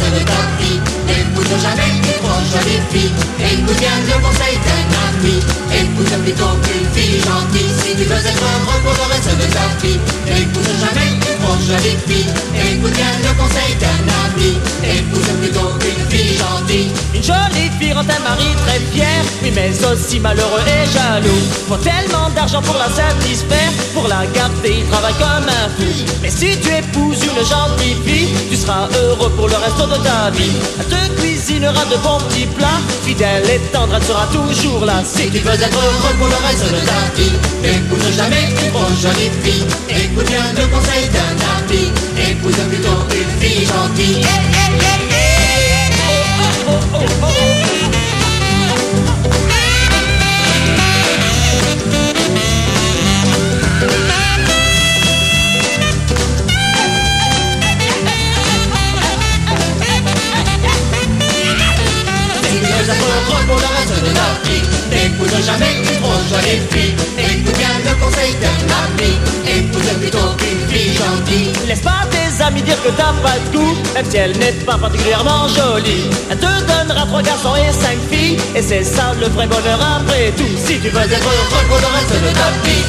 reste de ta vie. Épouse jamais une trop jolie fille. Écoute bien le conseil d'un ami. Épouse plutôt qu'une fille gentille. Si tu veux être heureux pour le reste de ta vie. Épouse jamais une trop jolie fille. Écoute bien le conseil d'un ami. Épouse plutôt qu'une fille gentille. Une jolie fille rend un mari très fier, oui mais aussi malheureux et jaloux. Faut tellement d'argent pour la satisfaire, pour la garder il travaille comme un fou. Mais si tu épouses une gentille fille, tu seras heureux pour le reste de ta vie. Elle te cuisinera de bons petits plats, fidèle et tendre elle sera toujours là. Si tu veux être heureux pour le reste de ta vie, épouse jamais une trop jolie fille. Écoute bien le conseil d'un ami. Épouse plutôt une fille gentille. Pour le reste de ta vie, n'épouse jamais une trop jolie fille. Écoute bien le conseil d'un ami. Épouse plutôt une fille gentille. Laisse pas tes amis dire que t'as pas de goût, même si elle n'est pas particulièrement jolie. Elle te donnera 3 garçons et 5 filles, et c'est ça le vrai bonheur après tout. Si tu veux être heureux pour le reste de ta vie,